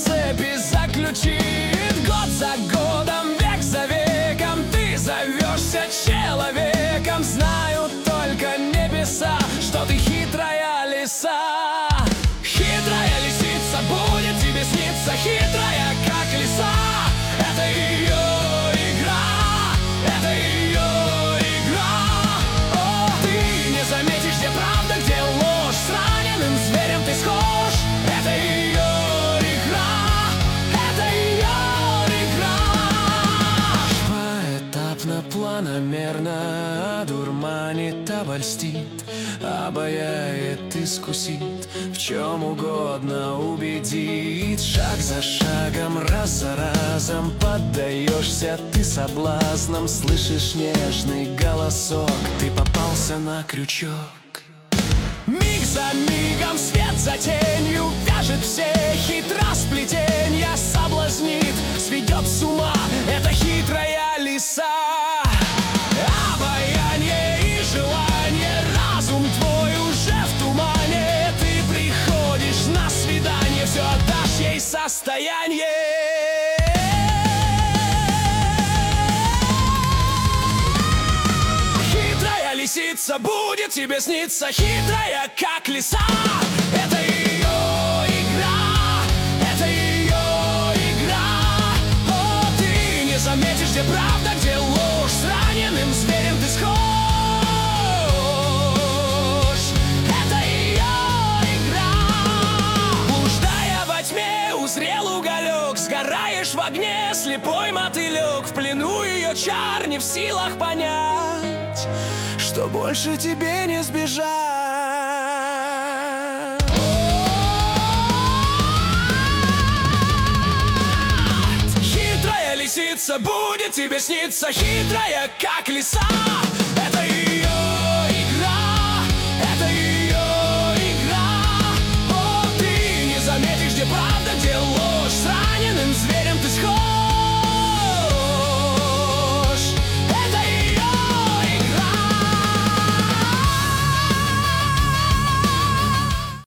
цепи заключит. Год за годом, век за веком ты зовешься человеком. Знают только небеса, что ты хитрая лиса. Хитрая лисица будет тебе сниться, хитрая как лиса. Это ее игра, это ее игра. О, ты не заметишь, где правда, где ложь. С раненым зверем ты схож. Это ее игра, это ее игра. Поэтапно, планомерно одурманит, обольстит, обаяет, искусит, в чем угодно убедит. Шаг за шагом, раз за разом поддаешься ты соблазнам. Слышишь нежный голосок, ты попался на крючок. Миг за мигом, свет за тенью вяжет все хитросплетенья. Соблазнит, сведет с ума, это хитрая лиса. Обаяние и желание, разум твой уже в тумане. Ты приходишь на свидание, все отдашь ей состояние. Хитрая лисица будет тебе сниться, хитрая как лиса. Это ее игра, это ее игра. О, ты не заметишь, где правда, где ложь. С раненым зверем ты схож. Это ее игра. Блуждая во тьме, узрел уголек. Сгораешь в огне, слепой мотылек. В плену ее чар, не в силах понять, что больше тебе не сбежать. Хитрая лисица будет тебе сниться, хитрая как лиса.